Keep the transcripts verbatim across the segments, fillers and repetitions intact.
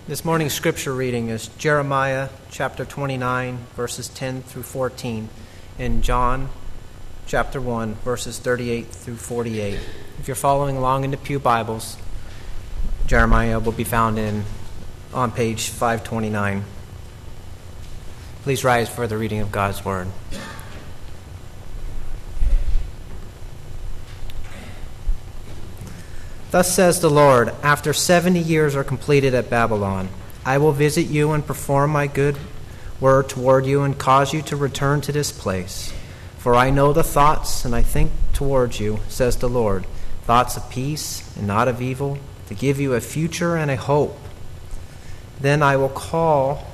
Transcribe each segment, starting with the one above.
This morning's scripture reading is Jeremiah chapter twenty-nine, verses ten through fourteen, and John chapter one, verses thirty-eight through forty-eight. If you're following along in the Pew Bibles, Jeremiah will be found in on page five twenty-nine. Please rise for the reading of God's Word. Thus says the Lord, after seventy years are completed at Babylon, I will visit you and perform my good word toward you and cause you to return to this place. For I know the thoughts and I think towards you, says the Lord, thoughts of peace and not of evil, to give you a future and a hope. Then I will call,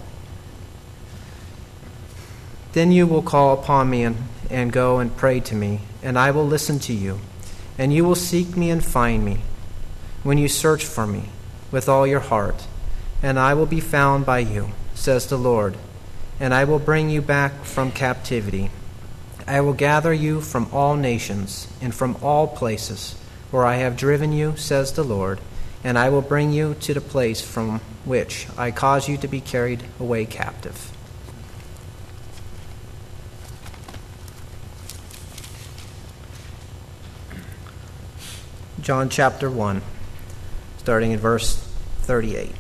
then you will call upon me and, and go and pray to me, and I will listen to you, and you will seek me and find me, when you search for me with all your heart, and I will be found by you, says the Lord, and I will bring you back from captivity. I will gather you from all nations and from all places where I have driven you, says the Lord, and I will bring you to the place from which I caused you to be carried away captive. John chapter one. Starting in verse thirty-eight.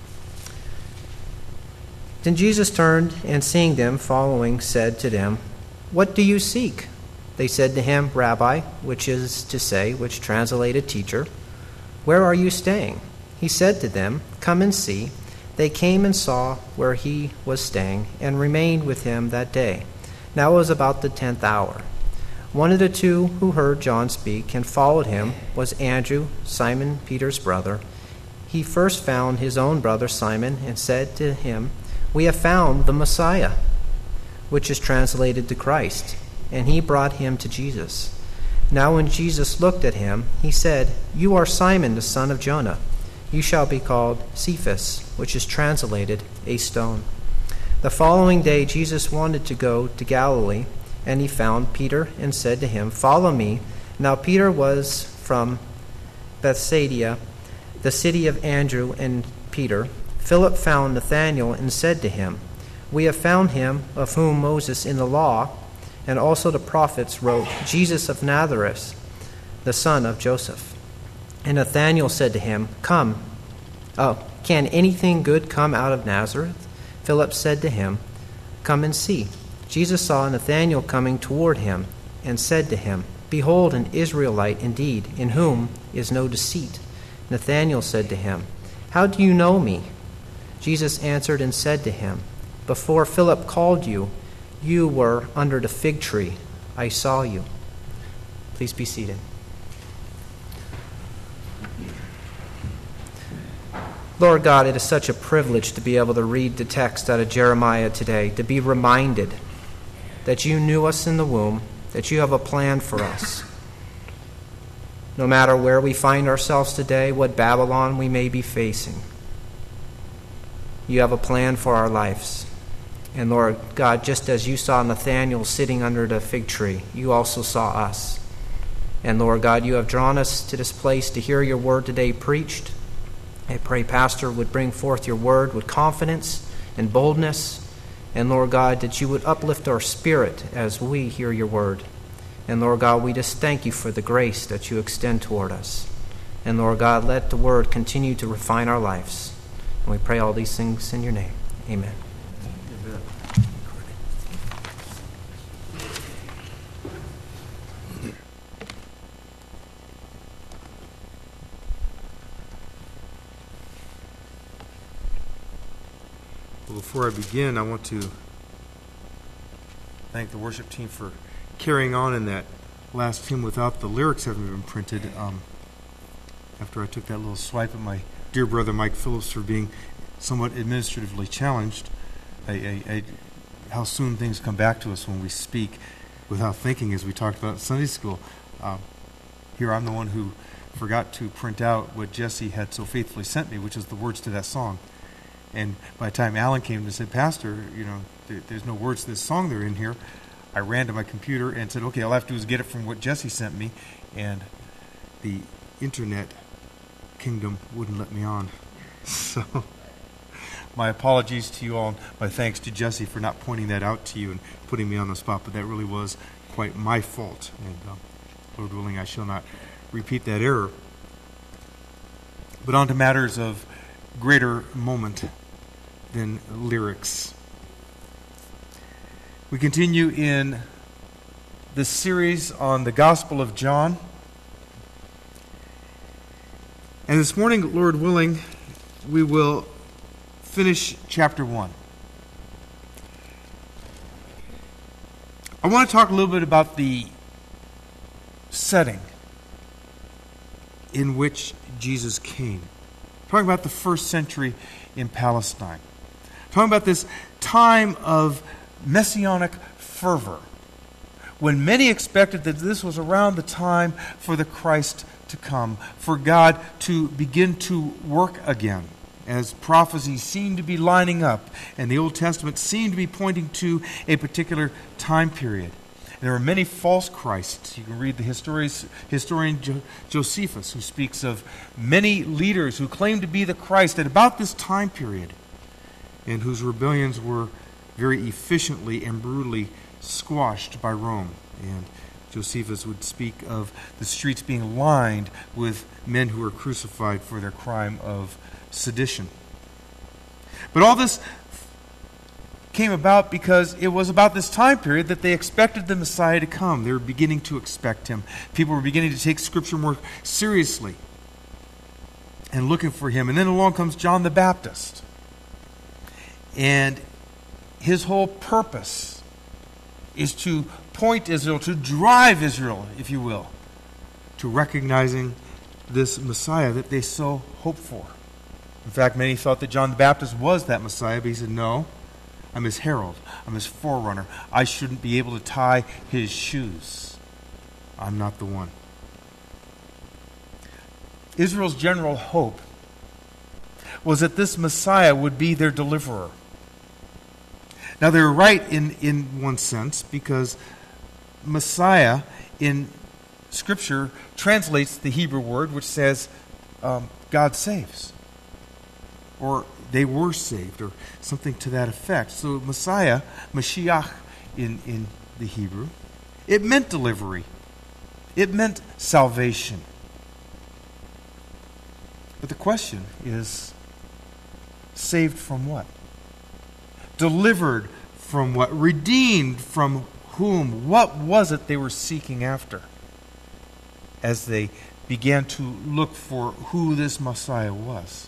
Then Jesus turned, and seeing them following, said to them, What do you seek? They said to him, Rabbi, which is to say, which translated teacher, where are you staying? He said to them, Come and see. They came and saw where he was staying, and remained with him that day. Now it was about the tenth hour. One of the two who heard John speak and followed him was Andrew, Simon Peter's brother. He first found his own brother Simon and said to him, We have found the Messiah, which is translated the Christ. And he brought him to Jesus. Now when Jesus looked at him, he said, You are Simon, the son of Jonah. You shall be called Cephas, which is translated a stone. The following day Jesus wanted to go to Galilee, and he found Peter and said to him, Follow me. Now Peter was from Bethsaida, the city of Andrew and Peter. Philip found Nathanael and said to him, We have found him of whom Moses in the law and also the prophets wrote, Jesus of Nazareth, the son of Joseph. And Nathanael said to him, Come, oh, can anything good come out of Nazareth? Philip said to him, Come and see. Jesus saw Nathanael coming toward him and said to him, Behold, an Israelite indeed, in whom is no deceit. Nathanael said to him, How do you know me? Jesus answered and said to him, Before Philip called you, you were under the fig tree. I saw you. Please be seated. Lord God, it is such a privilege to be able to read the text out of Jeremiah today, to be reminded that you knew us in the womb, that you have a plan for us. No matter where we find ourselves today, what Babylon we may be facing, you have a plan for our lives. And Lord God, just as you saw Nathanael sitting under the fig tree, you also saw us. And Lord God, you have drawn us to this place to hear your word today preached. I pray, Pastor, would bring forth your word with confidence and boldness. And Lord God, that you would uplift our spirit as we hear your word. And Lord God, we just thank you for the grace that you extend toward us. And Lord God, let the word continue to refine our lives. And we pray all these things in your name. Amen. Before I begin, I want to thank the worship team for carrying on in that last hymn without the lyrics having been printed. Um, after I took that little swipe at my dear brother Mike Phillips for being somewhat administratively challenged, I, I, I, how soon things come back to us when we speak without thinking, as we talked about in Sunday school. Um, here I'm the one who forgot to print out what Jesse had so faithfully sent me, which is the words to that song. And by the time Alan came and said, Pastor, you know, there, there's no words to this song that are in here, I ran to my computer and said, okay, all I have to do is get it from what Jesse sent me. And the internet kingdom wouldn't let me on. So my apologies to you all, and my thanks to Jesse for not pointing that out to you and putting me on the spot, but that really was quite my fault. And uh, Lord willing, I shall not repeat that error. But on to matters of greater moment than lyrics. We continue in this series on the Gospel of John. And this morning, Lord willing, we will finish chapter one. I want to talk a little bit about the setting in which Jesus came. Talking about the first century in Palestine. Talking about this time of messianic fervor, when many expected that this was around the time for the Christ to come, for God to begin to work again, as prophecies seemed to be lining up, and the Old Testament seemed to be pointing to a particular time period. There are many false Christs. You can read the historis, historian jo- Josephus, who speaks of many leaders who claimed to be the Christ at about this time period, and whose rebellions were very efficiently and brutally squashed by Rome. And Josephus would speak of the streets being lined with men who were crucified for their crime of sedition. But all this came about because it was about this time period that they expected the Messiah to come. They were beginning to expect him. People were beginning to take Scripture more seriously and looking for him. And then along comes John the Baptist. And his whole purpose is to point Israel, to drive Israel, if you will, to recognizing this Messiah that they so hoped for. In fact, many thought that John the Baptist was that Messiah, but he said, no, I'm his herald. I'm his forerunner. I shouldn't be able to tie his shoes. I'm not the one. Israel's general hope was that this Messiah would be their deliverer. Now, they're right in, in one sense, because Messiah in Scripture translates the Hebrew word which says, um, God saves. Or they were saved, or something to that effect. So Messiah, Mashiach in, in the Hebrew, it meant delivery. It meant salvation. But the question is, saved from what? Delivered from what? Redeemed from whom? What was it they were seeking after as they began to look for who this Messiah was?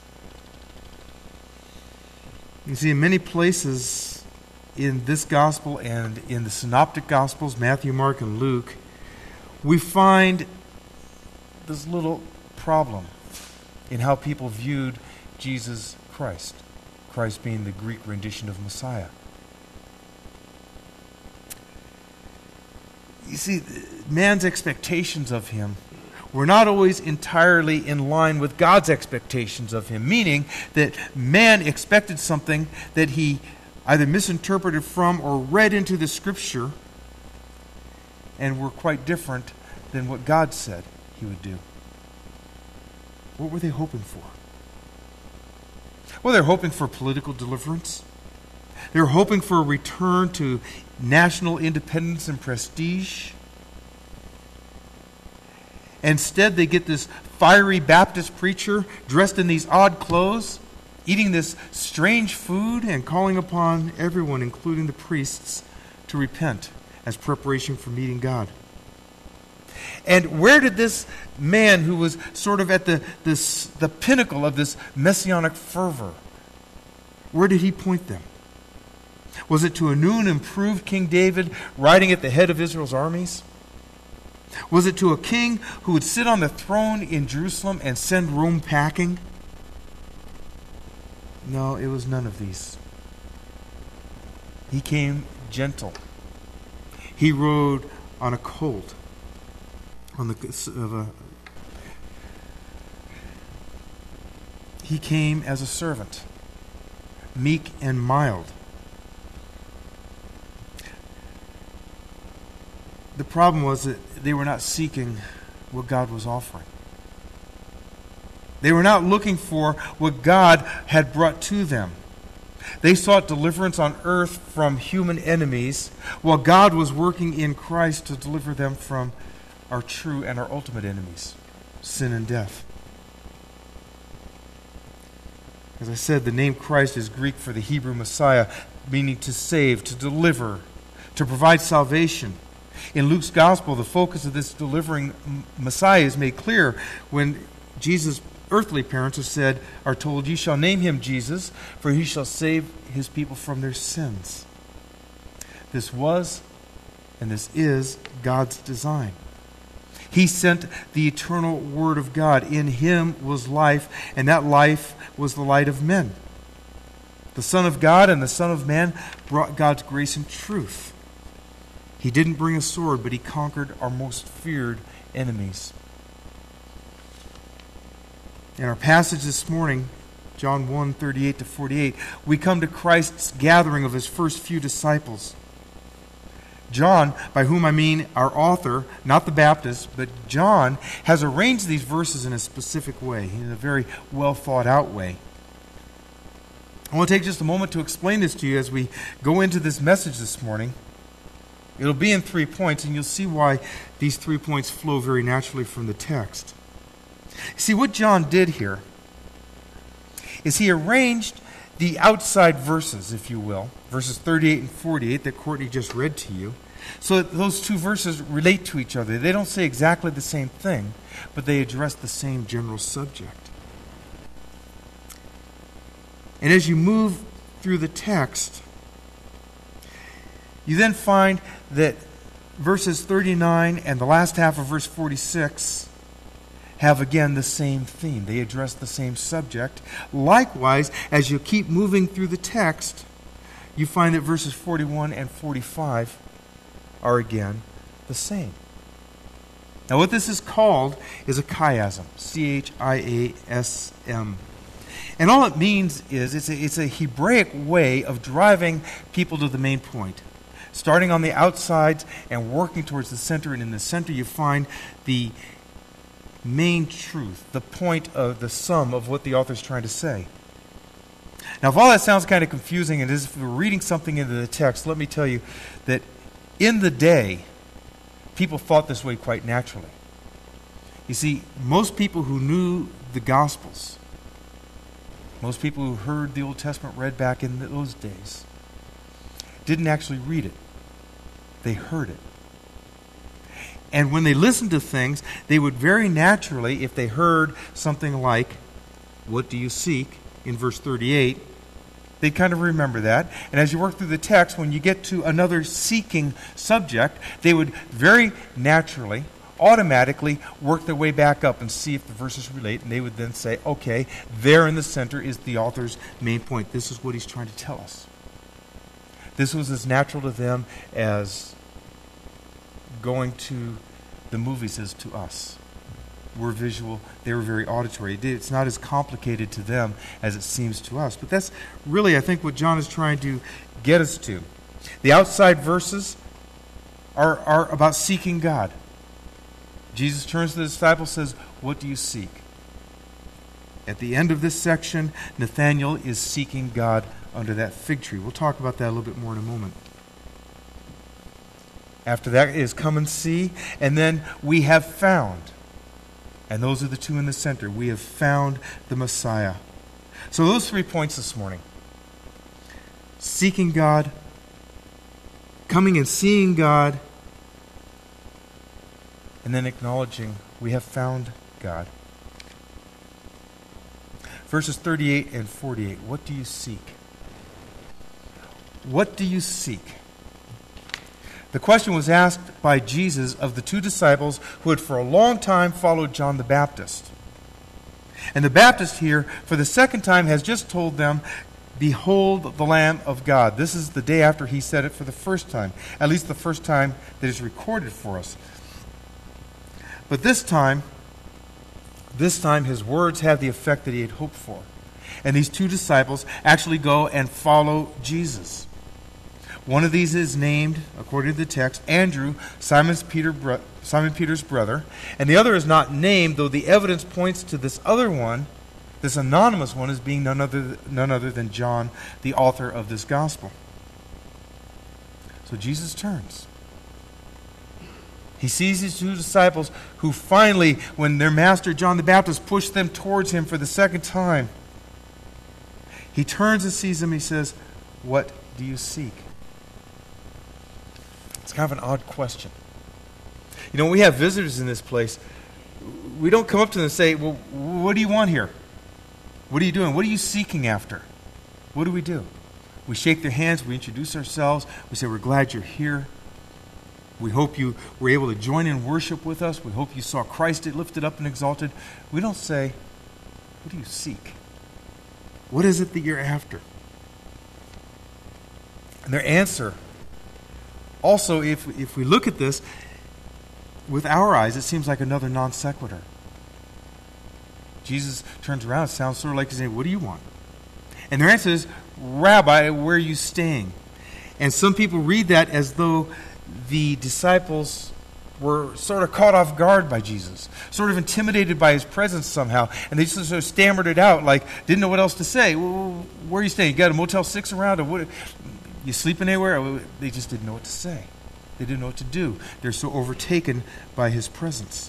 You see, in many places in this gospel and in the synoptic gospels, Matthew, Mark, and Luke, we find this little problem in how people viewed Jesus Christ. Christ being the Greek rendition of Messiah. You see, man's expectations of him were not always entirely in line with God's expectations of him, meaning that man expected something that he either misinterpreted from or read into the Scripture and were quite different than what God said he would do. What were they hoping for? Well, they're hoping for political deliverance. They're hoping for a return to national independence and prestige. Instead, they get this fiery Baptist preacher dressed in these odd clothes, eating this strange food and calling upon everyone, including the priests, to repent as preparation for meeting God. And where did this man who was sort of at the, this, the pinnacle of this messianic fervor, where did he point them? Was it to a new and improved King David riding at the head of Israel's armies? Was it to a king who would sit on the throne in Jerusalem and send Rome packing? No, it was none of these. He came gentle. He rode on a colt, on the of a. He came as a servant, meek and mild. The problem was that they were not seeking what God was offering. They were not looking for what God had brought to them. They sought deliverance on earth from human enemies, while God was working in Christ to deliver them from our true and our ultimate enemies, sin and death. As I said, the name Christ is Greek for the Hebrew Messiah, meaning to save, to deliver, to provide salvation. In Luke's Gospel, the focus of this delivering Messiah is made clear when Jesus' earthly parents are said, are told, "You shall name him Jesus, for he shall save his people from their sins." This was and this is God's design. He sent the eternal Word of God. In him was life, and that life was the light of men. The Son of God and the Son of Man brought God's grace and truth. He didn't bring a sword, but he conquered our most feared enemies. In our passage this morning, John one, thirty-eight to forty-eight, we come to Christ's gathering of his first few disciples. John, by whom I mean our author, not the Baptist, but John, has arranged these verses in a specific way, in a very well thought out way. I want to take just a moment to explain this to you as we go into this message this morning. It'll be in three points, and you'll see why these three points flow very naturally from the text. See, what John did here is he arranged the outside verses, if you will, verses thirty-eight and forty-eight that Courtney just read to you, so that those two verses relate to each other. They don't say exactly the same thing, but they address the same general subject. And as you move through the text, you then find that verses thirty-nine and the last half of verse forty-six have again the same theme. They address the same subject. Likewise, as you keep moving through the text, you find that verses forty-one and forty-five are again the same. Now what this is called is a chiasm. C H I A S M. And all it means is it's a, it's a Hebraic way of driving people to the main point. Starting on the outsides and working towards the center, and in the center you find the main truth, the point of the sum of what the author's trying to say. Now, if all that sounds kind of confusing, and as if we're reading something into the text, let me tell you that in the day, people thought this way quite naturally. You see, most people who knew the Gospels, most people who heard the Old Testament read back in those days, didn't actually read it. They heard it. And when they listened to things, they would very naturally, if they heard something like, "What do you seek?" in verse thirty-eight, they'd kind of remember that. And as you work through the text, when you get to another seeking subject, they would very naturally, automatically work their way back up and see if the verses relate. And they would then say, okay, there in the center is the author's main point. This is what he's trying to tell us. This was as natural to them as going to the movies is to us. We're visual, they were very auditory. It's not as complicated to them as it seems to us. But that's really, I think, what John is trying to get us to. The outside verses are, are about seeking God. Jesus turns to the disciples and says, "What do you seek?" At the end of this section, Nathanael is seeking God under that fig tree. We'll talk about that a little bit more in a moment. After that is come and see, and then we have found. And those are the two in the center. We have found the Messiah. So those three points this morning. Seeking God, coming and seeing God, and then acknowledging we have found God. Verses thirty-eight and forty-eight. What do you seek? What do you seek? The question was asked by Jesus of the two disciples who had for a long time followed John the Baptist. And the Baptist here, for the second time, has just told them, "Behold the Lamb of God." This is the day after he said it for the first time, at least the first time that is recorded for us. But this time, this time his words have the effect that he had hoped for. And these two disciples actually go and follow Jesus. One of these is named, according to the text, Andrew, Simon's Peter, bro- Simon Peter's brother. And the other is not named, though the evidence points to this other one This anonymous one is being none other, none other than John, the author of this gospel. So Jesus turns. He sees his two disciples who finally, when their master John the Baptist pushed them towards him for the second time, he turns and sees them. He says, "What do you seek?" It's kind of an odd question. You know, we have visitors in this place. We don't come up to them and say, "Well, what do you want here? What are you doing? What are you seeking after?" What do we do? We shake their hands. We introduce ourselves. We say, "We're glad you're here. We hope you were able to join in worship with us. We hope you saw Christ lifted up and exalted." We don't say, "What do you seek? What is it that you're after?" And their answer, also, if, if we look at this, with our eyes, it seems like another non sequitur. Jesus turns around, it sounds sort of like he's saying, "What do you want?" And their answer is, "Rabbi, where are you staying?" And some people read that as though the disciples were sort of caught off guard by Jesus, sort of intimidated by his presence somehow, and they just sort of stammered it out, like didn't know what else to say. "Well, where are you staying? You got a Motel six around? Or what? You sleeping anywhere?" They just didn't know what to say. They didn't know what to do. They're so overtaken by his presence.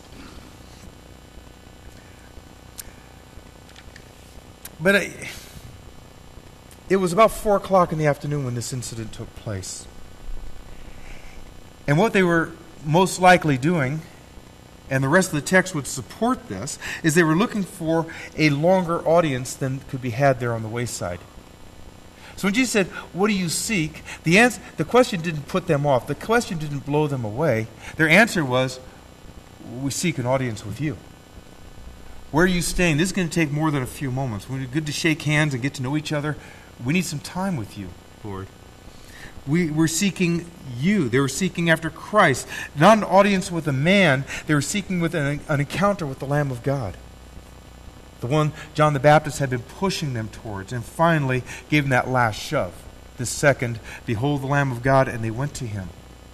But I, it was about four o'clock in the afternoon when this incident took place. And what they were most likely doing, and the rest of the text would support this, is they were looking for a longer audience than could be had there on the wayside. So when Jesus said, "What do you seek?" the answer, the question didn't put them off. The question didn't blow them away. Their answer was, "We seek an audience with you. Where are you staying? This is going to take more than a few moments. We're good to shake hands and get to know each other. We need some time with you, Lord. We were seeking you." They were seeking after Christ. Not an audience with a man. They were seeking with an, an encounter with the Lamb of God. The one John the Baptist had been pushing them towards, and finally gave them that last shove. The second, "Behold the Lamb of God," and they went to him.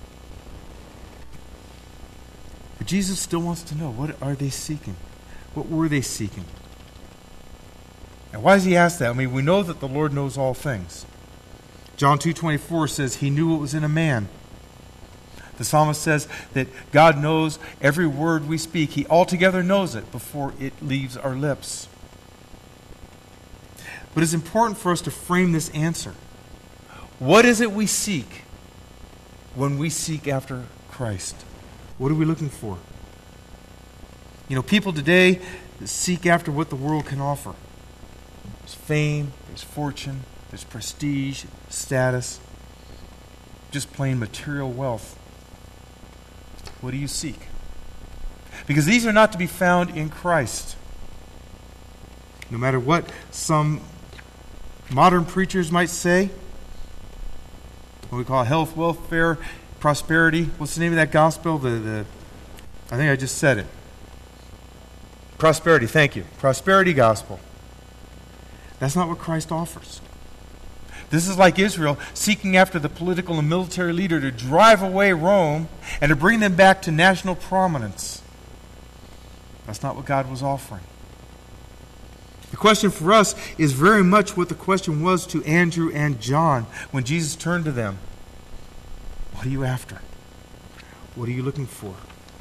But Jesus still wants to know, what are they seeking? What were they seeking? And why does he ask that? I mean, we know that the Lord knows all things. John two twenty-four says he knew what was in a man. The psalmist says that God knows every word we speak. He altogether knows it before it leaves our lips. But it's important for us to frame this answer. What is it we seek when we seek after Christ? What are we looking for? You know, people today seek after what the world can offer. There's fame, there's fortune, there's prestige, status, just plain material wealth. What do you seek? Because these are not to be found in Christ. No matter what some modern preachers might say, what we call health, welfare, prosperity. What's the name of that gospel? The, the I think I just said it. Prosperity, thank you. Prosperity gospel. That's not what Christ offers. This is like Israel seeking after the political and military leader to drive away Rome and to bring them back to national prominence. That's not what God was offering. The question for us is very much what the question was to Andrew and John when Jesus turned to them. What are you after? What are you looking for?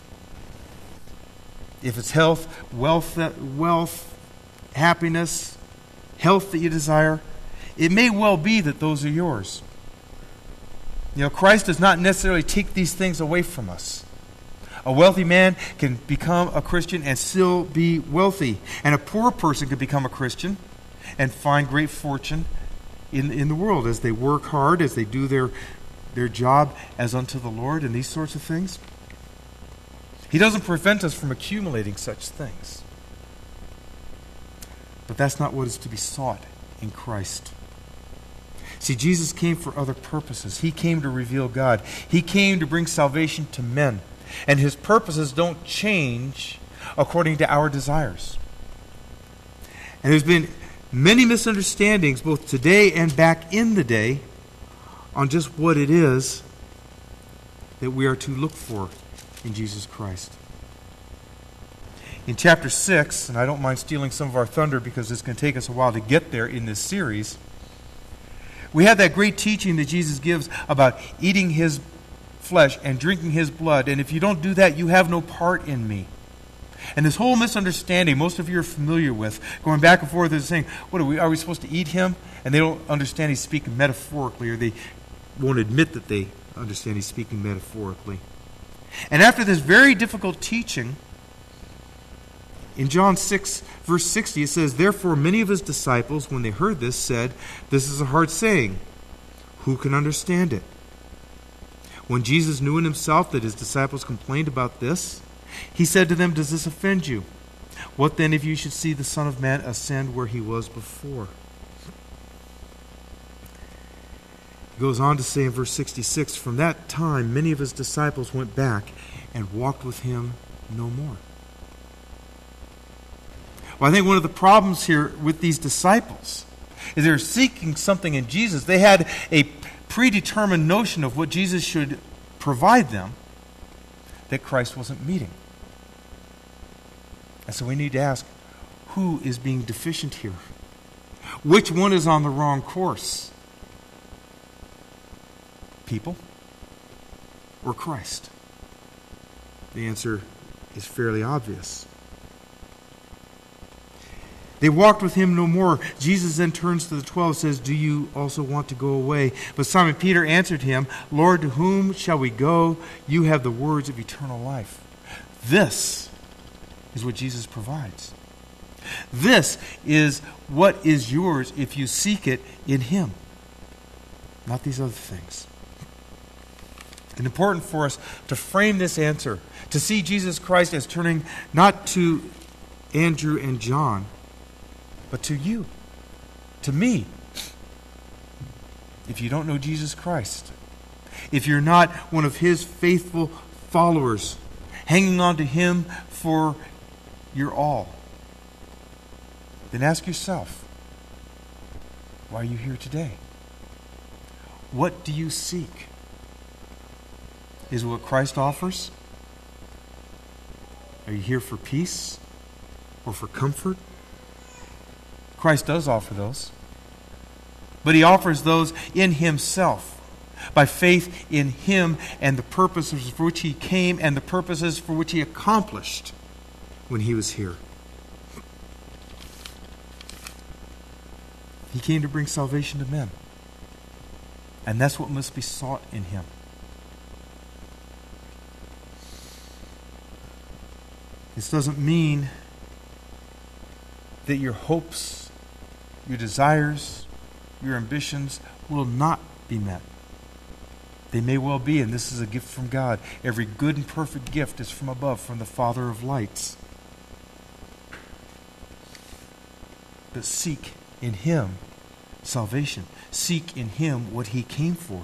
If it's health, wealth, wealth, happiness, health that you desire, it may well be that those are yours. You know, Christ does not necessarily take these things away from us. A wealthy man can become a Christian and still be wealthy. And a poor person can become a Christian and find great fortune in, in the world as they work hard, as they do their, their job as unto the Lord and these sorts of things. He doesn't prevent us from accumulating such things. But that's not what is to be sought in Christ. See, Jesus came for other purposes. He came to reveal God. He came to bring salvation to men. And his purposes don't change according to our desires. And there's been many misunderstandings, both today and back in the day, on just what it is that we are to look for in Jesus Christ. In chapter six, and I don't mind stealing some of our thunder because it's going to take us a while to get there in this series, we have that great teaching that Jesus gives about eating his flesh and drinking his blood, and if you don't do that, you have no part in me. And this whole misunderstanding, most of you are familiar with, going back and forth and saying, what are we, are we supposed to eat him? And they don't understand he's speaking metaphorically, or they won't admit that they understand he's speaking metaphorically. And after this very difficult teaching, in John six, verse sixty, it says, "Therefore many of his disciples, when they heard this, said, 'This is a hard saying. Who can understand it?' When Jesus knew in himself that his disciples complained about this, he said to them, 'Does this offend you? What then if you should see the Son of Man ascend where he was before?'" He goes on to say in verse sixty-six, "From that time many of his disciples went back and walked with him no more." Well, I think one of the problems here with these disciples is they're seeking something in Jesus. They had a predetermined notion of what Jesus should provide them that Christ wasn't meeting. And so we need to ask, who is being deficient here? Which one is on the wrong course? People or Christ? The answer is fairly obvious. They walked with him no more. Jesus then turns to the twelve and says, "Do you also want to go away?" But Simon Peter answered him, "Lord, to whom shall we go? You have the words of eternal life." This is what Jesus provides. This is what is yours if you seek it in him, not these other things. It's important for us to frame this answer, to see Jesus Christ as turning not to Andrew and John, but to you, to me. If you don't know Jesus Christ, if you're not one of his faithful followers, hanging on to him for your all, then ask yourself, why are you here today? What do you seek? Is it what Christ offers? Are you here for peace or for comfort? Christ does offer those. But he offers those in himself, by faith in him and the purposes for which he came and the purposes for which he accomplished when he was here. He came to bring salvation to men. And that's what must be sought in him. This doesn't mean that your hopes, your desires, your ambitions will not be met. They may well be, and this is a gift from God. Every good and perfect gift is from above, from the Father of lights. But seek in him salvation. Seek in him what he came for.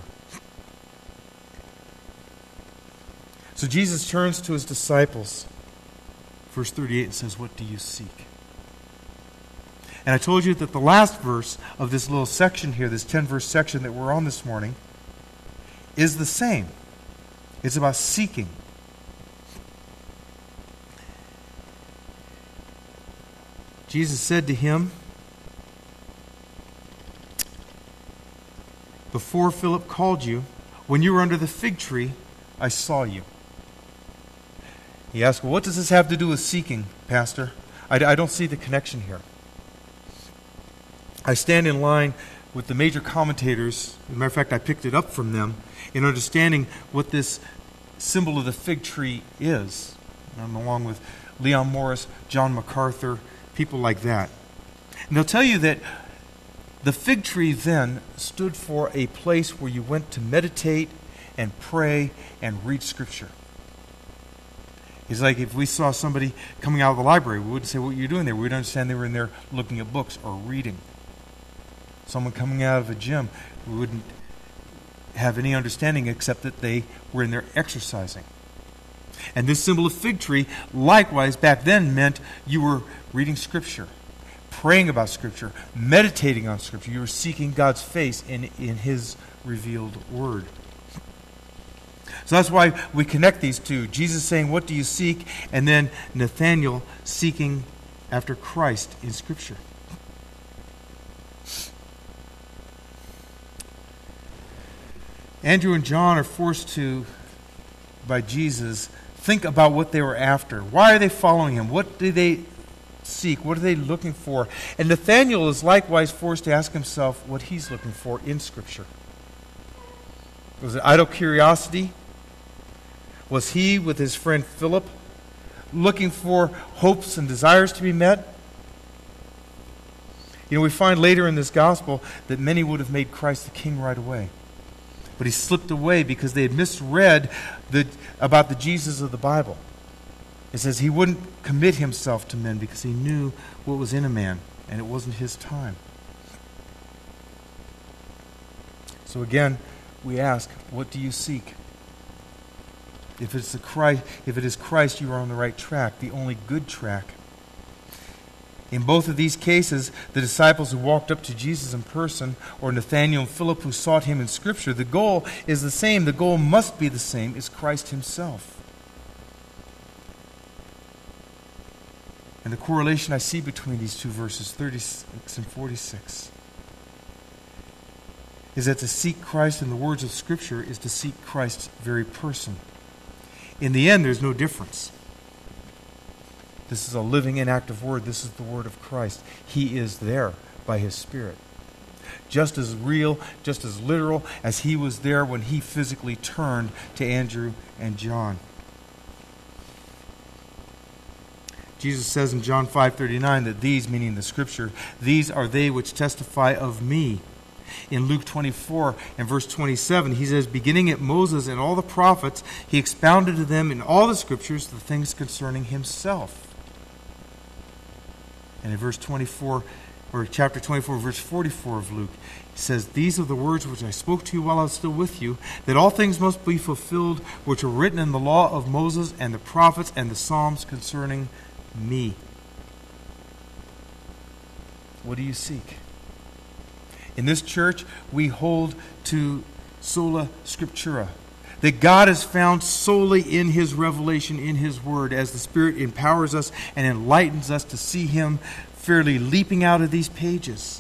So Jesus turns to his disciples. Verse thirty-eight says, "What do you seek?" And I told you that the last verse of this little section here, this ten-verse section that we're on this morning, is the same. It's about seeking. Jesus said to him, "Before Philip called you, when you were under the fig tree, I saw you." He asked, "Well, what does this have to do with seeking, Pastor? I, I don't see the connection here." I stand in line with the major commentators. As a matter of fact, I picked it up from them in understanding what this symbol of the fig tree is. I'm along with Leon Morris, John MacArthur, people like that. And they'll tell you that the fig tree then stood for a place where you went to meditate and pray and read Scripture. It's like if we saw somebody coming out of the library, we wouldn't say, "What are you doing there?" We would understand they were in there looking at books or reading. Someone coming out of a gym, we wouldn't have any understanding except that they were in there exercising. And this symbol of fig tree, likewise, back then meant you were reading Scripture, praying about Scripture, meditating on Scripture. You were seeking God's face in, in His revealed Word. So that's why we connect these two. Jesus saying, what do you seek? And then Nathanael seeking after Christ in Scripture. Andrew and John are forced to, by Jesus, think about what they were after. Why are they following him? What do they seek? What are they looking for? And Nathanael is likewise forced to ask himself what he's looking for in Scripture. Was it idle curiosity? Was he, with his friend Philip, looking for hopes and desires to be met? You know, we find later in this gospel that many would have made Christ the king right away. But he slipped away because they had misread the, about the Jesus of the Bible. It says he wouldn't commit himself to men because he knew what was in a man, and it wasn't his time. So again, we ask, what do you seek? If it's the Christ, if it is Christ, you are on the right track, the only good track. In both of these cases, the disciples who walked up to Jesus in person, or Nathanael and Philip who sought him in Scripture, the goal is the same. The goal must be the same, is Christ himself. And the correlation I see between these two verses, thirty-six and forty-six, is that to seek Christ in the words of Scripture is to seek Christ's very person. In the end, there's no difference. This is a living and active word. This is the word of Christ. He is there by his Spirit. Just as real, just as literal as he was there when he physically turned to Andrew and John. Jesus says in John five thirty-nine that these, meaning the Scripture, these are they which testify of me. In Luke twenty-four and verse twenty-seven, he says, beginning at Moses and all the prophets, he expounded to them in all the Scriptures the things concerning himself. And in verse twenty-four, or chapter twenty-four, verse forty-four of Luke, he says, these are the words which I spoke to you while I was still with you, that all things must be fulfilled which are written in the law of Moses and the prophets and the Psalms concerning me. What do you seek? In this church, we hold to sola scriptura, that God is found solely in his revelation, in his word, as the Spirit empowers us and enlightens us to see him fairly leaping out of these pages.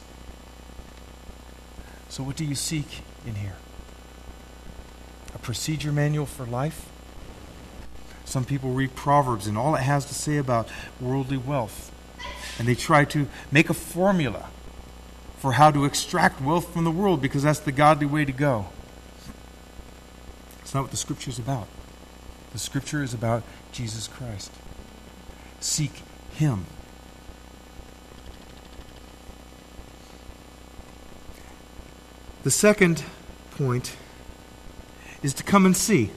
So what do you seek in here? A procedure manual for life? Some people read Proverbs and all it has to say about worldly wealth, and they try to make a formula for how to extract wealth from the world because that's the godly way to go. It's not what the Scripture is about. The Scripture is about Jesus Christ. Seek him. The second point is to come and see.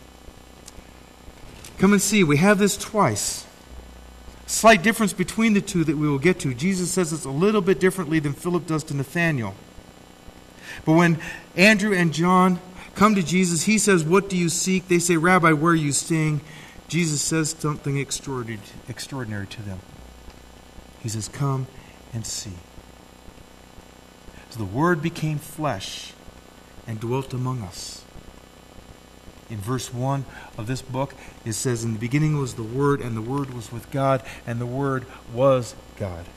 Come and see. We have this twice. Slight difference between the two that we will get to. Jesus says it's a little bit differently than Philip does to Nathanael. But when Andrew and John come to Jesus, he says, what do you seek? They say, Rabbi, where are you staying? Jesus says something extraordinary, extraordinary to them. He says, come and see. So the Word became flesh and dwelt among us. In verse one of this book, it says, in the beginning was the Word, and the Word was with God, and the Word was God.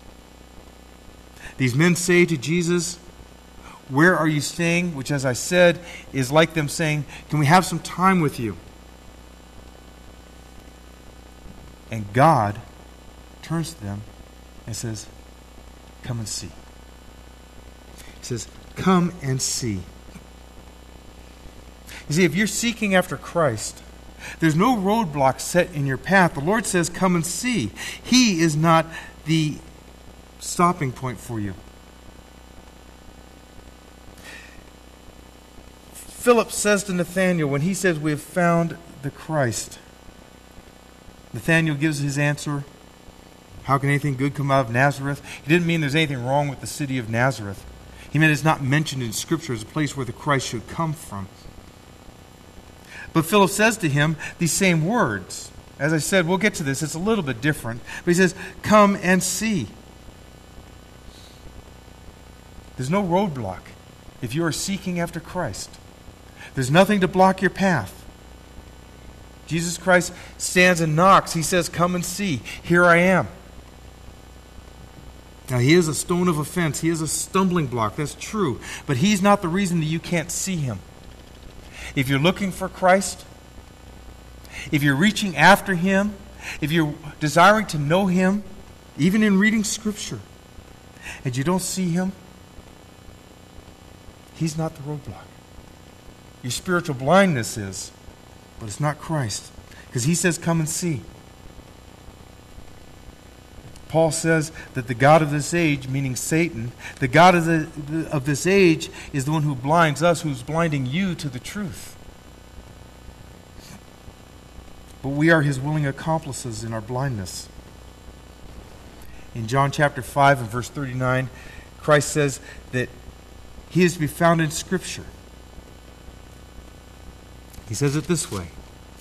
These men say to Jesus, where are you staying? Which, as I said, is like them saying, can we have some time with you? And God turns to them and says, come and see. He says, come and see. You see, if you're seeking after Christ, there's no roadblock set in your path. The Lord says, come and see. He is not the stopping point for you. Philip says to Nathanael, when he says, we have found the Christ, Nathanael gives his answer, how can anything good come out of Nazareth? He didn't mean there's anything wrong with the city of Nazareth. He meant it's not mentioned in Scripture as a place where the Christ should come from. But Philip says to him these same words. As I said, we'll get to this. It's a little bit different. But he says, come and see. There's no roadblock if you are seeking after Christ. There's nothing to block your path. Jesus Christ stands and knocks. He says, come and see. Here I am. Now, he is a stone of offense. He is a stumbling block. That's true. But he's not the reason that you can't see him. If you're looking for Christ, if you're reaching after him, if you're desiring to know him, even in reading Scripture, and you don't see him, he's not the roadblock. Your spiritual blindness is, but it's not Christ. Because he says, come and see. Paul says that the God of this age, meaning Satan, the God of, the, the, of this age is the one who blinds us, who's blinding you to the truth. But we are his willing accomplices in our blindness. In John chapter five and verse thirty-nine, Christ says that he is to be found in Scripture. He says it this way.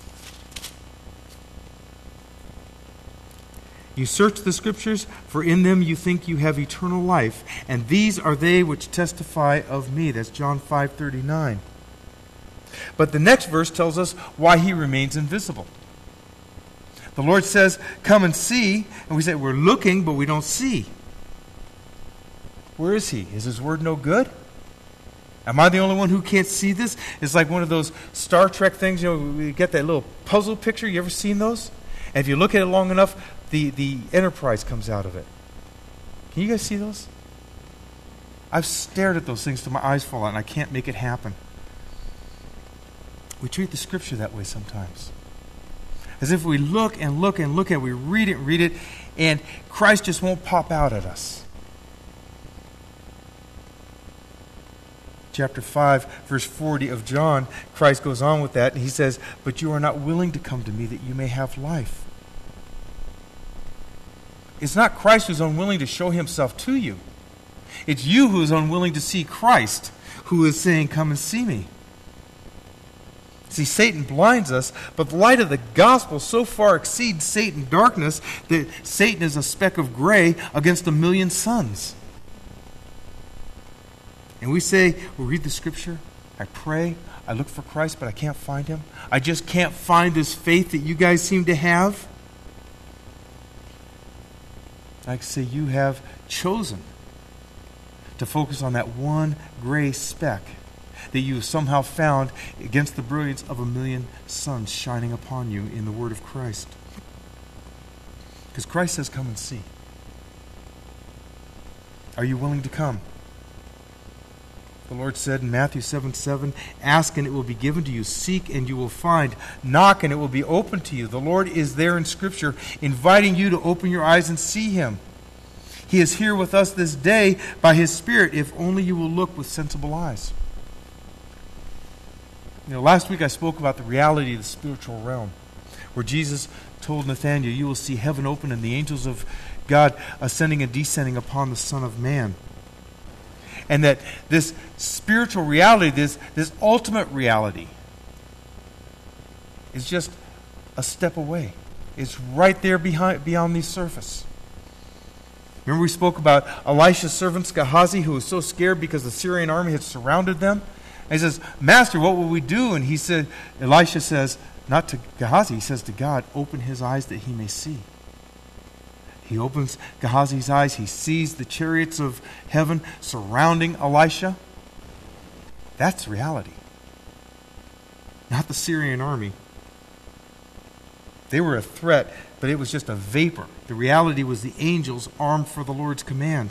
You search the Scriptures, for in them you think you have eternal life, and these are they which testify of me. That's John five thirty-nine. But the next verse tells us why he remains invisible. The Lord says, come and see, and we say, we're looking, but we don't see. Where is he? Is his word no good? Am I the only one who can't see this? It's like one of those Star Trek things, you know, we get that little puzzle picture. You ever seen those? And if you look at it long enough, the, the Enterprise comes out of it. Can you guys see those? I've stared at those things till my eyes fall out, and I can't make it happen. We treat the Scripture that way sometimes. As if we look and look and look at it, we read it and read it, and Christ just won't pop out at us. Chapter five, verse forty of John, Christ goes on with that, and he says, but you are not willing to come to me that you may have life. It's not Christ who's unwilling to show himself to you. It's you who is unwilling to see Christ, who is saying, come and see me. See, Satan blinds us, but the light of the gospel so far exceeds Satan's darkness that Satan is a speck of gray against a million suns. And we say, we read the Scripture, I pray, I look for Christ, but I can't find him. I just can't find this faith that you guys seem to have. I say you have chosen to focus on that one gray speck that you have somehow found against the brilliance of a million suns shining upon you in the Word of Christ. Because Christ says, come and see. Are you willing to come? The Lord said in Matthew seven seven, ask and it will be given to you, seek and you will find, knock and it will be opened to you. The Lord is there in Scripture inviting you to open your eyes and see him. He is here with us this day by his Spirit, if only you will look with sensible eyes. You know, last week I spoke about the reality of the spiritual realm, where Jesus told Nathanael, you will see heaven open and the angels of God ascending and descending upon the Son of Man. And that this spiritual reality, this, this ultimate reality, is just a step away. It's right there behind, beyond the surface. Remember we spoke about Elisha's servant Gehazi, who was so scared because the Syrian army had surrounded them? And he says, Master, what will we do? And he said, Elisha says, not to Gehazi, he says to God, open his eyes that he may see. He opens Gehazi's eyes. He sees the chariots of heaven surrounding Elisha. That's reality. Not the Syrian army. They were a threat, but it was just a vapor. The reality was the angels armed for the Lord's command.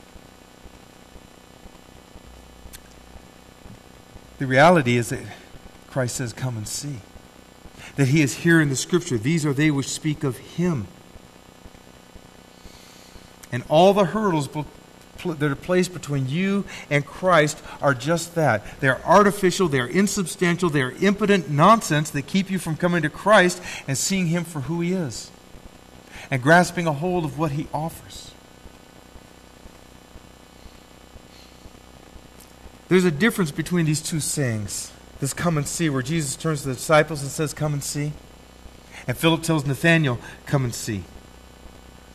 The reality is that Christ says, come and see. That he is here in the Scripture. These are they which speak of him. And all the hurdles that are placed between you and Christ are just that. They're artificial, they're insubstantial, they're impotent nonsense that keep you from coming to Christ and seeing him for who he is and grasping a hold of what he offers. There's a difference between these two sayings. This come and see, where Jesus turns to the disciples and says, come and see. And Philip tells Nathanael, come and see.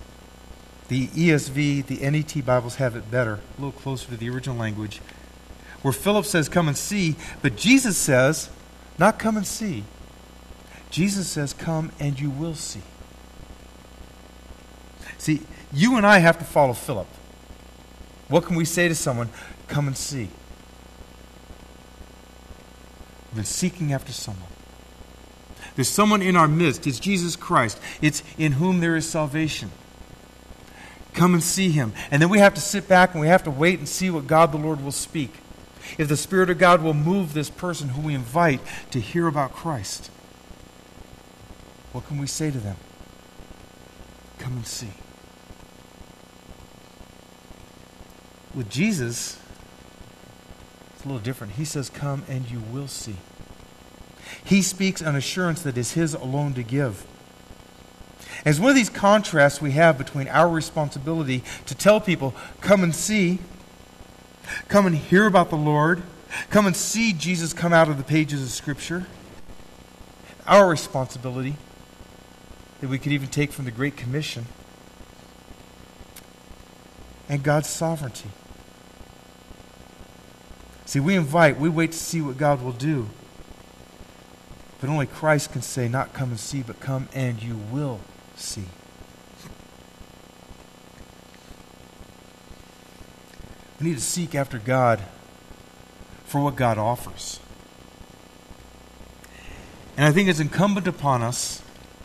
The E S V, the N E T Bibles have it better, a little closer to the original language. where Philip says, come and see, but Jesus says, not come and see. Jesus says, come and you will see. See, you and I have to follow Philip. What can we say to someone? Come and see. We've been seeking after someone. There's someone in our midst. It's Jesus Christ. It's in whom there is salvation. Come and see him. And then we have to sit back and we have to wait and see what God the Lord will speak. If the Spirit of God will move this person who we invite to hear about Christ, what can we say to them? Come and see. With Jesus, it's a little different. He says, come and you will see. He speaks an assurance that is his alone to give. As one of these contrasts we have between our responsibility to tell people, come and see, come and hear about the Lord, come and see Jesus come out of the pages of Scripture, our responsibility that we could even take from the Great Commission, and God's sovereignty. See, we invite, we wait to see what God will do. But only Christ can say, not come and see, but come and you will see. We need to seek after God for what God offers. And I think it's incumbent upon us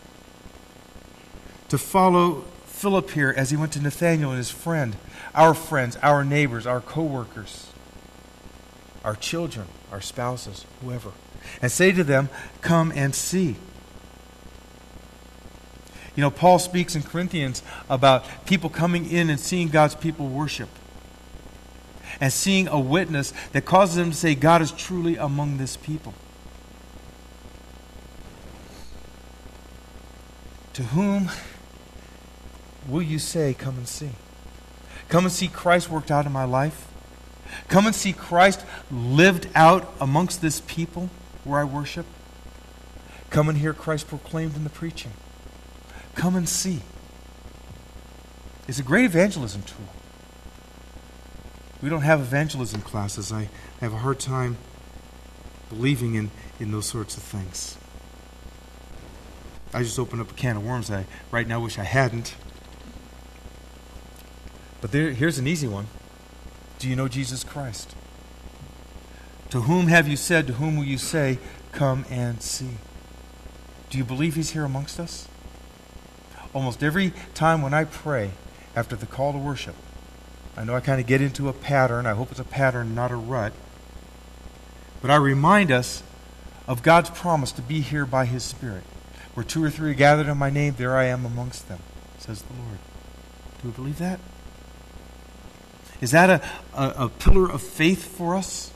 to follow Philip here as he went to Nathanael and his friend, our friends, our neighbors, our co-workers, our children, our spouses, whoever, and say to them, come and see. You know, Paul speaks in Corinthians about people coming in and seeing God's people worship, and seeing a witness that causes them to say, God is truly among this people. To whom will you say, come and see? Come and see Christ worked out in my life. Come and see Christ lived out amongst this people where I worship. Come and hear Christ proclaimed in the preaching. Come and see. It's a great evangelism tool. We don't have evangelism classes. I have a hard time believing in, in those sorts of things. I just opened up a can of worms I right now wish I hadn't. But there, here's an easy one. Do you know Jesus Christ? To whom have you said, to whom will you say, come and see? Do you believe he's here amongst us? Almost every time when I pray after the call to worship, I know I kind of get into a pattern. I hope it's a pattern, not a rut. But I remind us of God's promise to be here by his Spirit. Where two or three are gathered in my name, there I am amongst them, says the Lord. Do we believe that? Is that a, a, a pillar of faith for us?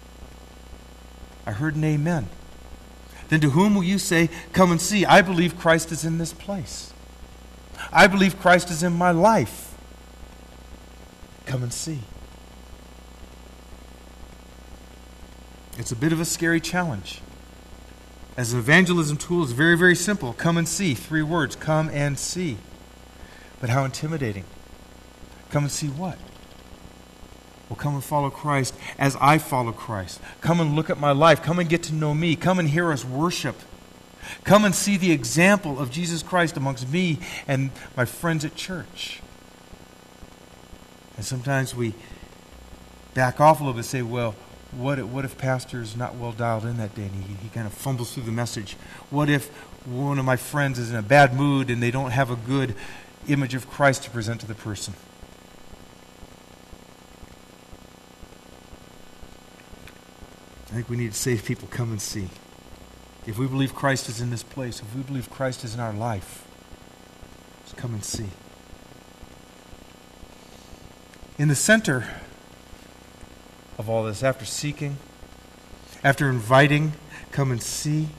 I heard an amen. Then to whom will you say, come and see? I believe Christ is in this place. I believe Christ is in my life. Come and see. It's a bit of a scary challenge. As an evangelism tool, it's very, very simple. Come and see. Three words. Come and see. But how intimidating. Come and see what? Well, come and follow Christ as I follow Christ. Come and look at my life. Come and get to know me. Come and hear us worship. Come and see the example of Jesus Christ amongst me and my friends at church. And sometimes we back off a little bit and say, well, what if, what if pastor is not well dialed in that day and he, he kind of fumbles through the message? What if one of my friends is in a bad mood and they don't have a good image of Christ to present to the person? I think we need to say to people, come and see. If we believe Christ is in this place, if we believe Christ is in our life, just come and see. In the center of all this, after seeking, after inviting, come and see,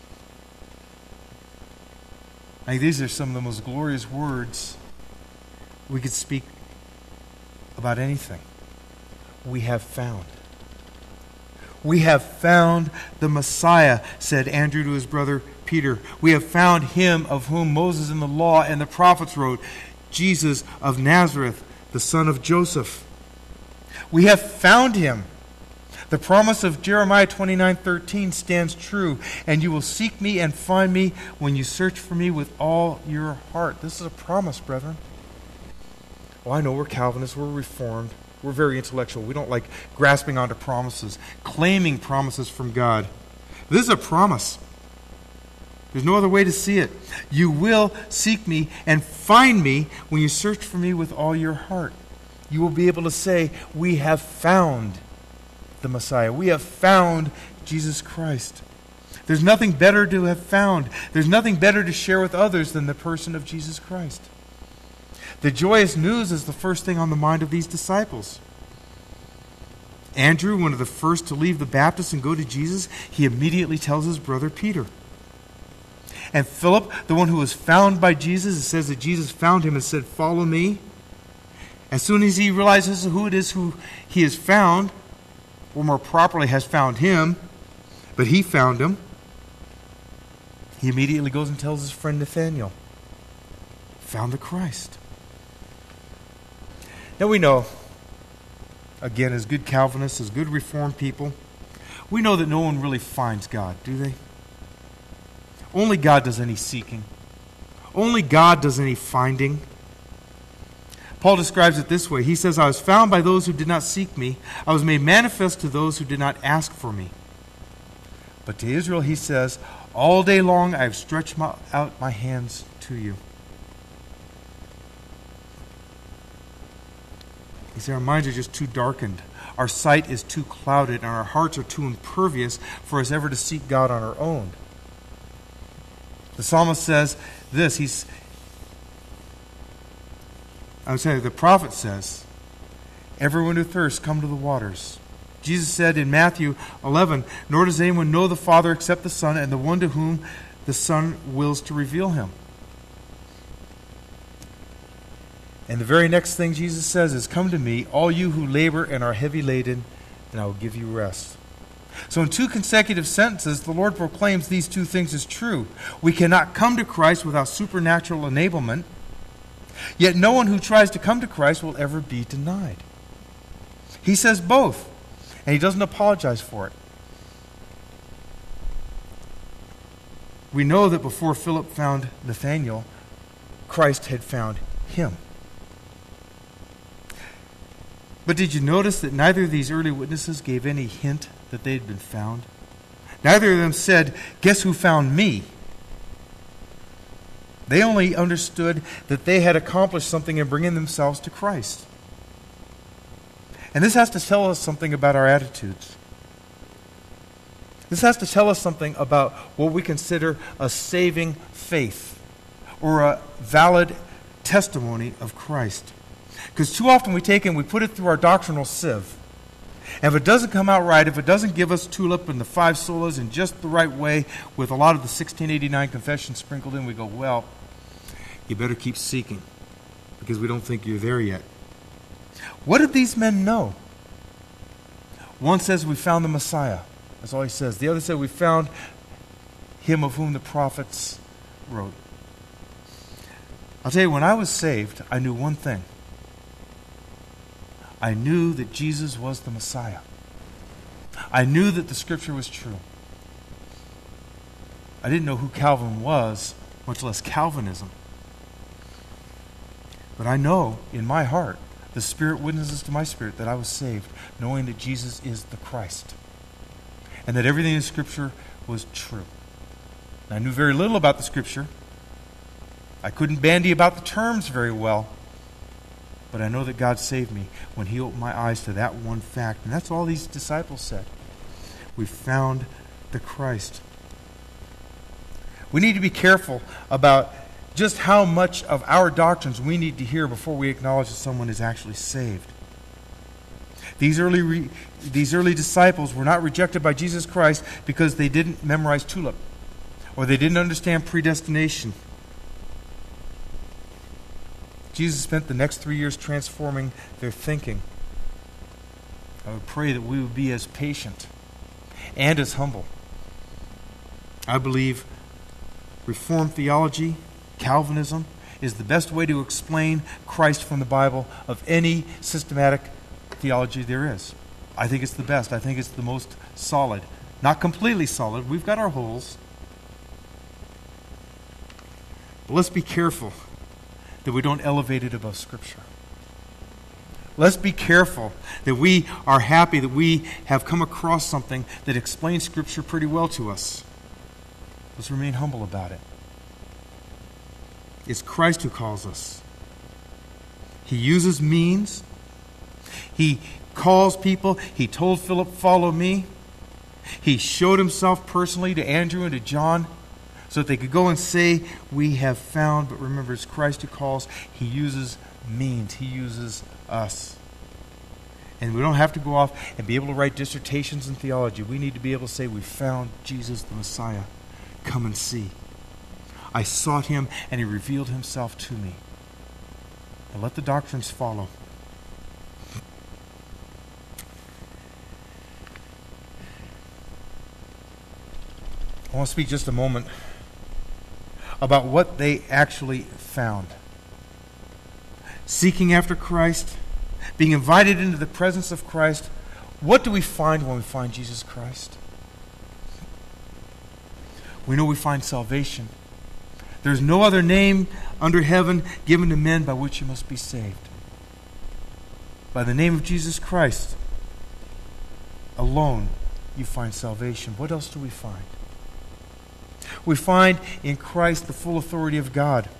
I think these are some of the most glorious words we could speak about anything. We have found. We have found the Messiah, said Andrew to his brother Peter. We have found him of whom Moses in the law and the prophets wrote, Jesus of Nazareth, the son of Joseph. We have found him. The promise of Jeremiah twenty-nine thirteen stands true, and you will seek me and find me when you search for me with all your heart. This is a promise, brethren. Well, I know we're Calvinists, we're Reformed, we're very intellectual. We don't like grasping onto promises, claiming promises from God. This is a promise. There's no other way to see it. You will seek me and find me when you search for me with all your heart. You will be able to say, we have found the Messiah. We have found Jesus Christ. There's nothing better to have found. There's nothing better to share with others than the person of Jesus Christ. The joyous news is the first thing on the mind of these disciples. Andrew, one of the first to leave the Baptist and go to Jesus, he immediately tells his brother Peter. And Philip, the one who was found by Jesus, it says that Jesus found him and said, follow me. As soon as he realizes who it is who he has found, or more properly has found him, but he found him, he immediately goes and tells his friend Nathanael, found the Christ. Now we know, again, as good Calvinists, as good Reformed people, we know that no one really finds God, do they? Only God does any seeking. Only God does any finding. Paul describes it this way. He says, I was found by those who did not seek me. I was made manifest to those who did not ask for me. But to Israel he says, all day long I have stretched my, out my hands to you. You see, our minds are just too darkened. Our sight is too clouded, and our hearts are too impervious for us ever to seek God on our own. The psalmist says this, he's, I'm saying, the prophet says, everyone who thirsts, come to the waters. Jesus said in Matthew eleven, nor does anyone know the Father except the Son, and the one to whom the Son wills to reveal him. And the very next thing Jesus says is, come to me, all you who labor and are heavy laden, and I will give you rest. So in two consecutive sentences, the Lord proclaims these two things as true. We cannot come to Christ without supernatural enablement, yet no one who tries to come to Christ will ever be denied. He says both, and he doesn't apologize for it. We know that before Philip found Nathanael, Christ had found him. But did you notice that neither of these early witnesses gave any hint that they had been found? Neither of them said, guess who found me? They only understood that they had accomplished something in bringing themselves to Christ. And this has to tell us something about our attitudes. This has to tell us something about what we consider a saving faith or a valid testimony of Christ. Because too often we take and we put it through our doctrinal sieve. And if it doesn't come out right, if it doesn't give us tulip and the five solas in just the right way with a lot of the sixteen eighty-nine confession sprinkled in, we go, well, you better keep seeking because we don't think you're there yet. What did these men know? One says we found the Messiah. That's all he says. The other said we found him of whom the prophets wrote. I'll tell you, when I was saved, I knew one thing. I knew that Jesus was the Messiah. I knew that the Scripture was true. I didn't know who Calvin was, much less Calvinism. But I know in my heart, the Spirit witnesses to my spirit that I was saved, knowing that Jesus is the Christ. And that everything in Scripture was true. And I knew very little about the Scripture. I couldn't bandy about the terms very well. But I know that God saved me when he opened my eyes to that one fact. And that's all these disciples said. We found the Christ. We need to be careful about just how much of our doctrines we need to hear before we acknowledge that someone is actually saved. These early, re, these early disciples were not rejected by Jesus Christ because they didn't memorize tulip or they didn't understand predestination. Jesus spent the next three years transforming their thinking. I would pray that we would be as patient and as humble. I believe Reformed theology, Calvinism, is the best way to explain Christ from the Bible of any systematic theology there is. I think it's the best. I think it's the most solid. Not completely solid. We've got our holes. But let's be careful that we don't elevate it above Scripture. Let's be careful that we are happy that we have come across something that explains Scripture pretty well to us. Let's remain humble about it. It's Christ who calls us. He uses means. He calls people. He told Philip, "Follow me." He showed himself personally to Andrew and to John so that they could go and say, "We have found." But remember, it's Christ who calls. He uses means. He uses us. And we don't have to go off and be able to write dissertations in theology. We need to be able to say, "We found Jesus the Messiah. Come and see. I sought him and he revealed himself to me." And let the doctrines follow. I want to speak just a moment about what they actually found. Seeking after Christ, being invited into the presence of Christ, what do we find when we find Jesus Christ? We know we find salvation. There's no other name under heaven given to men by which you must be saved. By the name of Jesus Christ alone, you find salvation. What else do we find? We find in Christ the full authority of God.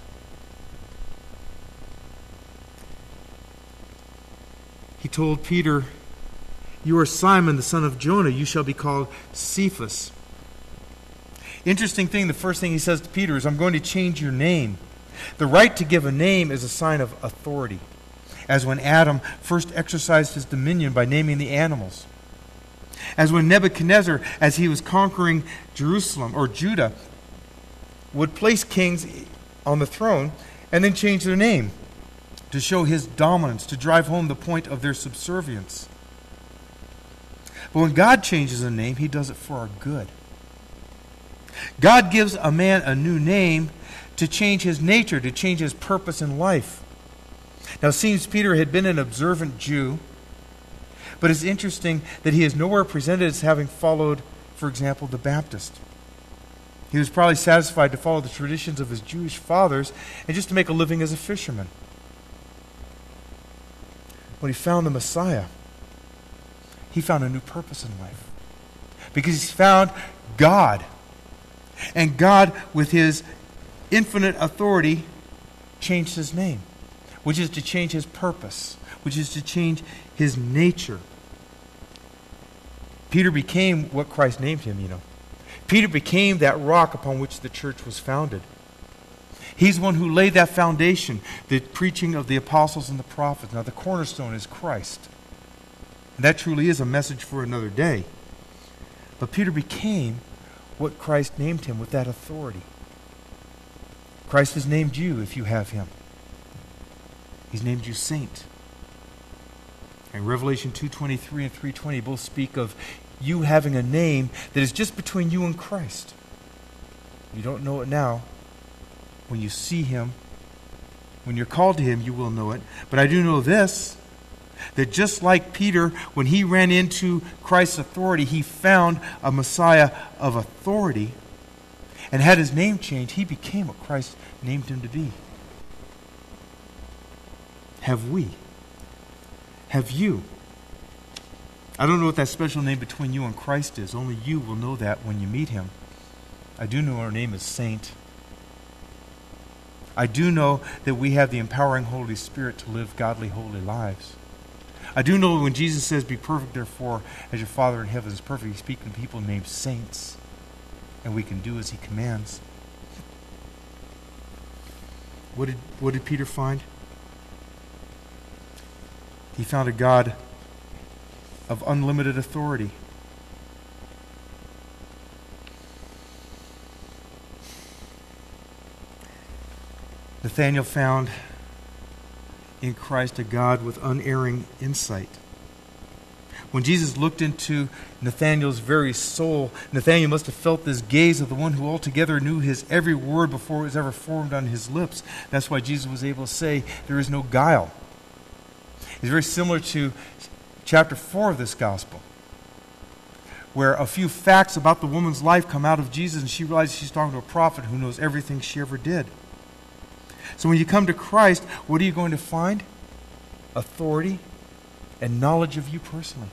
He told Peter, "You are Simon, the son of Jonah. You shall be called Cephas." Interesting thing, the first thing he says to Peter is, "I'm going to change your name." The right to give a name is a sign of authority, as when Adam first exercised his dominion by naming the animals. As when Nebuchadnezzar, as he was conquering Jerusalem or Judah, would place kings on the throne and then change their name to show his dominance, to drive home the point of their subservience. But when God changes a name, he does it for our good. God gives a man a new name to change his nature, to change his purpose in life. Now, it seems Peter had been an observant Jew, but it's interesting that he is nowhere presented as having followed, for example, the Baptist. He was probably satisfied to follow the traditions of his Jewish fathers and just to make a living as a fisherman. When he found the Messiah, he found a new purpose in life. Because he's found God. And God, with his infinite authority, changed his name, which is to change his purpose, which is to change his nature. Peter became what Christ named him, you know. Peter became that rock upon which the church was founded. He's one who laid that foundation, the preaching of the apostles and the prophets. Now, the cornerstone is Christ. And that truly is a message for another day. But Peter became what Christ named him with that authority. Christ has named you if you have him. He's named you saint. And Revelation two twenty-three and three twenty both speak of you having a name that is just between you and Christ. You don't know it now. When you see him, when you're called to him, you will know it. But I do know this, that just like Peter, when he ran into Christ's authority, he found a Messiah of authority and had his name changed. He became what Christ named him to be. Have we? Have you? I don't know what that special name between you and Christ is. Only you will know that when you meet him. I do know our name is Saint. I do know that we have the empowering Holy Spirit to live godly, holy lives. I do know when Jesus says, "Be perfect, therefore, as your Father in heaven is perfect," he's speaking to people named saints. And we can do as he commands. What did, what did Peter find? He found a God of unlimited authority. Nathanael found in Christ a God with unerring insight. When Jesus looked into Nathanael's very soul, Nathanael must have felt this gaze of the one who altogether knew his every word before it was ever formed on his lips. That's why Jesus was able to say, "There is no guile." It's very similar to chapter four of this gospel, where a few facts about the woman's life come out of Jesus, and she realizes she's talking to a prophet who knows everything she ever did. So when you come to Christ, what are you going to find? Authority and knowledge of you personally.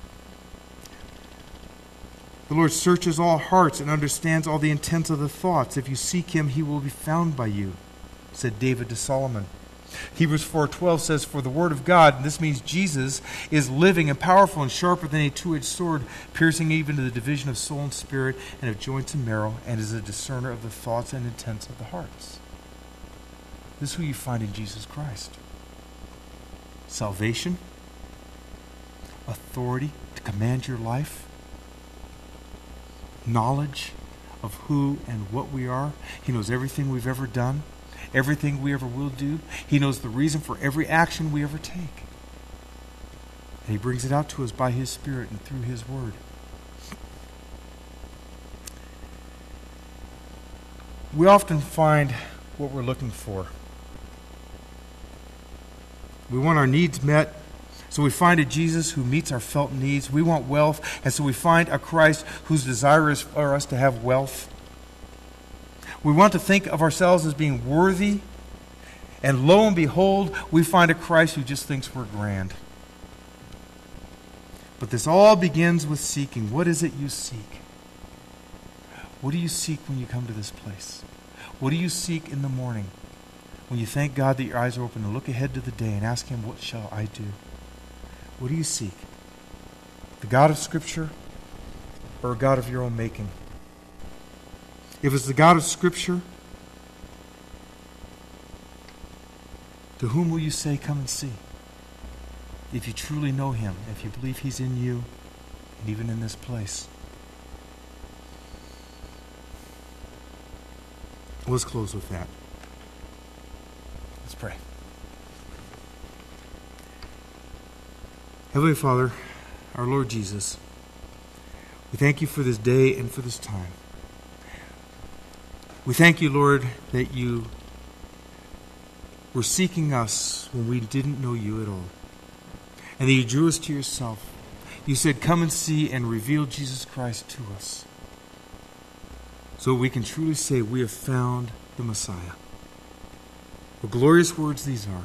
The Lord searches all hearts and understands all the intents of the thoughts. If you seek him, he will be found by you, said David to Solomon. Hebrews four twelve says, for the word of God, and this means Jesus, is living and powerful and sharper than a two-edged sword, piercing even to the division of soul and spirit and of joints and marrow, and is a discerner of the thoughts and intents of the hearts. This is who you find in Jesus Christ. Salvation, authority to command your life, knowledge of who and what we are. He knows everything we've ever done, everything we ever will do. He knows the reason for every action we ever take. And he brings it out to us by his Spirit and through his word. We often find what we're looking for. We want our needs met, so we find a Jesus who meets our felt needs. We want wealth, and so we find a Christ whose desire is for us to have wealth. We want to think of ourselves as being worthy, and lo and behold, we find a Christ who just thinks we're grand. But this all begins with seeking. What is it you seek? What do you seek when you come to this place? What do you seek in the morning when you thank God that your eyes are open and look ahead to the day and ask him, what shall I do? What do you seek? The God of Scripture or a God of your own making? If it's the God of Scripture, to whom will you say, come and see? If you truly know him, if you believe he's in you, and even in this place. Let's close with that. Let's pray. Heavenly Father, our Lord Jesus, we thank you for this day and for this time. We thank you, Lord, that you were seeking us when we didn't know you at all, and that you drew us to yourself. You said, come and see, and reveal Jesus Christ to us, so we can truly say we have found the Messiah. What glorious words these are.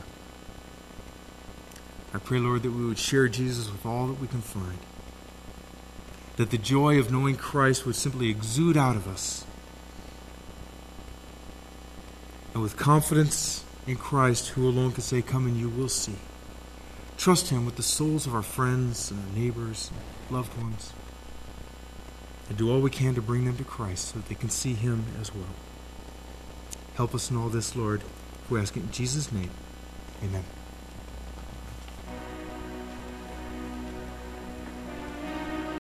I pray, Lord, that we would share Jesus with all that we can find, that the joy of knowing Christ would simply exude out of us, and with confidence in Christ, who alone can say, come and you will see. Trust him with the souls of our friends and our neighbors and loved ones, and do all we can to bring them to Christ so that they can see him as well. Help us in all this, Lord. We ask it in Jesus' name. Amen.